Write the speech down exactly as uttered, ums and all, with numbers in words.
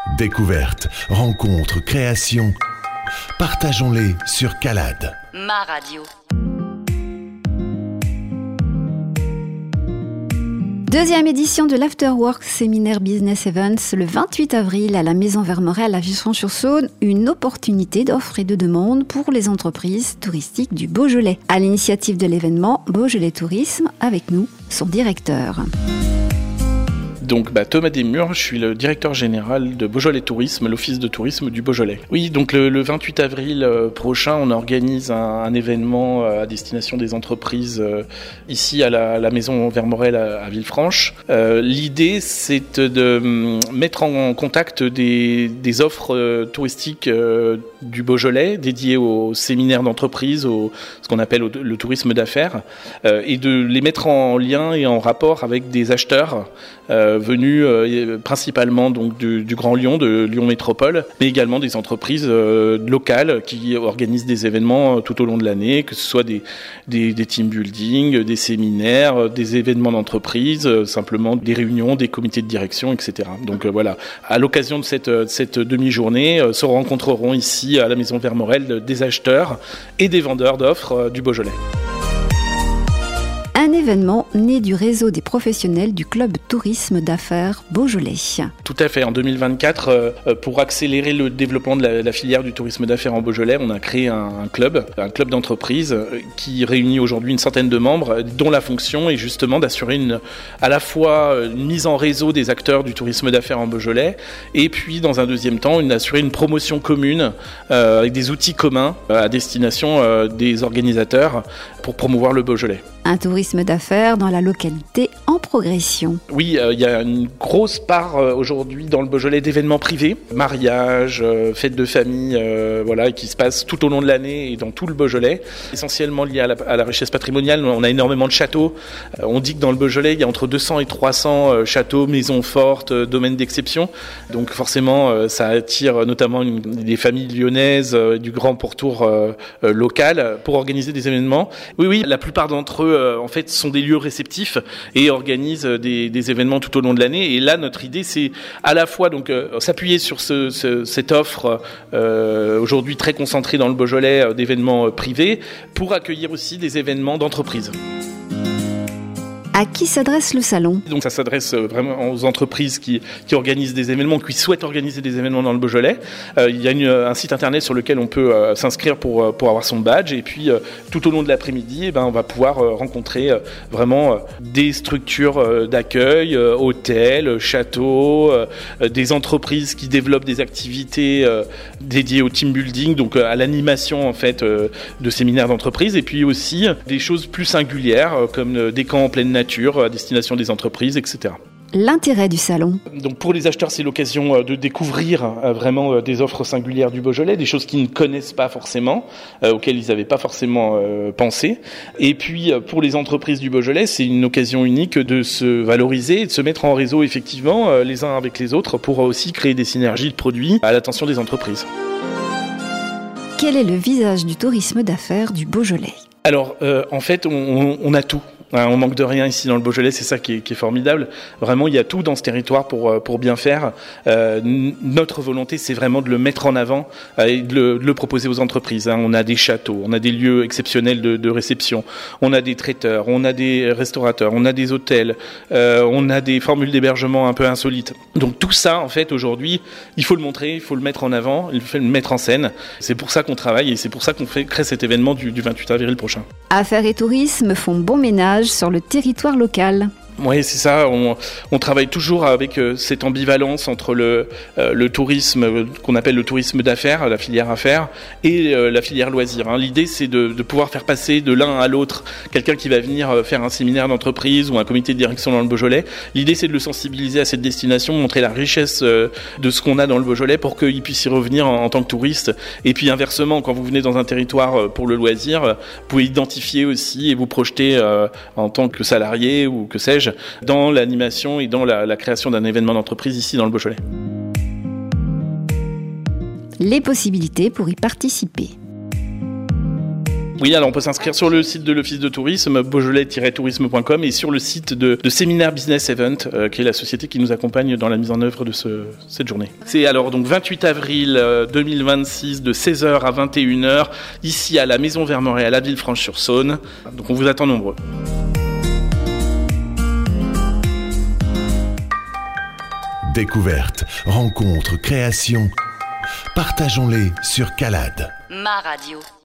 Découvertes, rencontres, créations, partageons-les sur Calade. Ma radio. Deuxième édition de l'Afterwork Séminaire Business Events le vingt-huit avril à la Maison Vermorel à Villefranche-sur-Saône, une opportunité d'offre et de demande pour les entreprises touristiques du Beaujolais. À l'initiative de l'événement, Beaujolais Tourisme, avec nous, son directeur. Donc bah, Thomas Desmurs, je suis le directeur général de Beaujolais Tourisme, l'office de tourisme du Beaujolais. Oui, donc le, le vingt-huit avril euh, prochain, on organise un, un événement euh, à destination des entreprises euh, ici à la, la Maison Vermorel à, à Villefranche. Euh, l'idée, c'est de, de mettre en contact des, des offres euh, touristiques euh, du Beaujolais dédiées aux séminaires d'entreprise, au, ce qu'on appelle au, le tourisme d'affaires, euh, et de les mettre en lien et en rapport avec des acheteurs euh, venus euh, principalement donc du, du Grand Lyon, de Lyon Métropole, mais également des entreprises euh, locales qui organisent des événements tout au long de l'année, que ce soit des, des, des team building, des séminaires, des événements d'entreprise, euh, simplement des réunions, des comités de direction, et cetera. Donc euh, voilà, à l'occasion de cette, cette demi-journée, euh, se rencontreront ici à la Maison Vermorel des acheteurs et des vendeurs d'offres euh, du Beaujolais. Un événement né du réseau des professionnels du club tourisme d'affaires Beaujolais. Tout à fait. En deux mille vingt-quatre, euh, pour accélérer le développement de la, la filière du tourisme d'affaires en Beaujolais, on a créé un, un club, un club d'entreprise euh, qui réunit aujourd'hui une centaine de membres, dont la fonction est justement d'assurer une, à la fois une mise en réseau des acteurs du tourisme d'affaires en Beaujolais, et puis dans un deuxième temps, une, assurer une promotion commune euh, avec des outils communs euh, à destination euh, des organisateurs pour promouvoir le Beaujolais. Un tourisme d'affaires dans la localité en progression. Oui, il euh, y a une grosse part euh, aujourd'hui dans le Beaujolais d'événements privés, mariages, euh, fêtes de famille, euh, voilà, qui se passent tout au long de l'année et dans tout le Beaujolais, essentiellement liés à la, à la richesse patrimoniale. On a énormément de châteaux. Euh, on dit que dans le Beaujolais, il y a entre deux cents et trois cents euh, châteaux, maisons fortes, euh, domaines d'exception. Donc forcément, euh, ça attire notamment une, des familles lyonnaises euh, du grand pourtour euh, euh, local pour organiser des événements. Oui, oui, la plupart d'entre eux, euh, en fait, sont des lieux réceptifs et organisent des, des événements tout au long de l'année. Et là, notre idée, c'est à la fois donc euh, s'appuyer sur ce, ce, cette offre euh, aujourd'hui très concentrée dans le Beaujolais euh, d'événements euh, privés pour accueillir aussi des événements d'entreprise. À qui s'adresse le salon ? Donc ça s'adresse vraiment aux entreprises qui, qui organisent des événements, qui souhaitent organiser des événements dans le Beaujolais. Euh, il y a une, un site internet sur lequel on peut euh, s'inscrire pour, pour avoir son badge. Et puis euh, tout au long de l'après-midi, eh ben, on va pouvoir euh, rencontrer euh, vraiment euh, des structures euh, d'accueil, euh, hôtels, châteaux, euh, des entreprises qui développent des activités euh, dédiées au team building, donc euh, à l'animation en fait euh, de séminaires d'entreprise. Et puis aussi des choses plus singulières euh, comme euh, des camps en pleine nature à destination des entreprises, et cetera. L'intérêt du salon. Donc pour les acheteurs, c'est l'occasion de découvrir vraiment des offres singulières du Beaujolais, des choses qu'ils ne connaissent pas forcément, euh, auxquelles ils n'avaient pas forcément euh, pensé. Et puis pour les entreprises du Beaujolais, c'est une occasion unique de se valoriser et de se mettre en réseau effectivement euh, les uns avec les autres pour aussi créer des synergies de produits à l'attention des entreprises. Quel est le visage du tourisme d'affaires du Beaujolais ? Alors euh, en fait, on, on a tout. On manque de rien ici dans le Beaujolais, c'est ça qui est, qui est formidable. Vraiment, il y a tout dans ce territoire pour pour bien faire. Euh, notre volonté, c'est vraiment de le mettre en avant euh, et de le, de le proposer aux entreprises. Hein. On a des châteaux, on a des lieux exceptionnels de, de réception, on a des traiteurs, on a des restaurateurs, on a des hôtels, euh, on a des formules d'hébergement un peu insolites. Donc tout ça, en fait, aujourd'hui, il faut le montrer, il faut le mettre en avant, il faut le mettre en scène. C'est pour ça qu'on travaille et c'est pour ça qu'on fait crée cet événement du, du vingt-huit avril prochain. Affaires et tourisme font bon ménage sur le territoire local. Oui, c'est ça. On, on travaille toujours avec euh, cette ambivalence entre le, euh, le tourisme euh, qu'on appelle le tourisme d'affaires, la filière affaires, et euh, la filière loisirs. Hein. L'idée, c'est de, de pouvoir faire passer de l'un à l'autre quelqu'un qui va venir euh, faire un séminaire d'entreprise ou un comité de direction dans le Beaujolais. L'idée, c'est de le sensibiliser à cette destination, montrer la richesse euh, de ce qu'on a dans le Beaujolais pour qu'il puisse y revenir en, en tant que touriste. Et puis inversement, quand vous venez dans un territoire euh, pour le loisir, euh, vous pouvez identifier aussi et vous projeter euh, en tant que salarié ou que sais-je dans l'animation et dans la, la création d'un événement d'entreprise ici dans le Beaujolais. Les possibilités pour y participer. Oui, alors on peut s'inscrire sur le site de l'Office de tourisme, beaujolais tiret tourisme point com, et sur le site de, de Séminaire Business Event, euh, qui est la société qui nous accompagne dans la mise en œuvre de ce, cette journée. C'est alors donc vingt-huit avril deux mille vingt-six de seize heures à vingt et une heures, ici à la Maison Vermeret à la Villefranche-sur-Saône. Donc on vous attend nombreux. Découvertes, rencontres, créations, partageons-les sur Calade. Ma radio.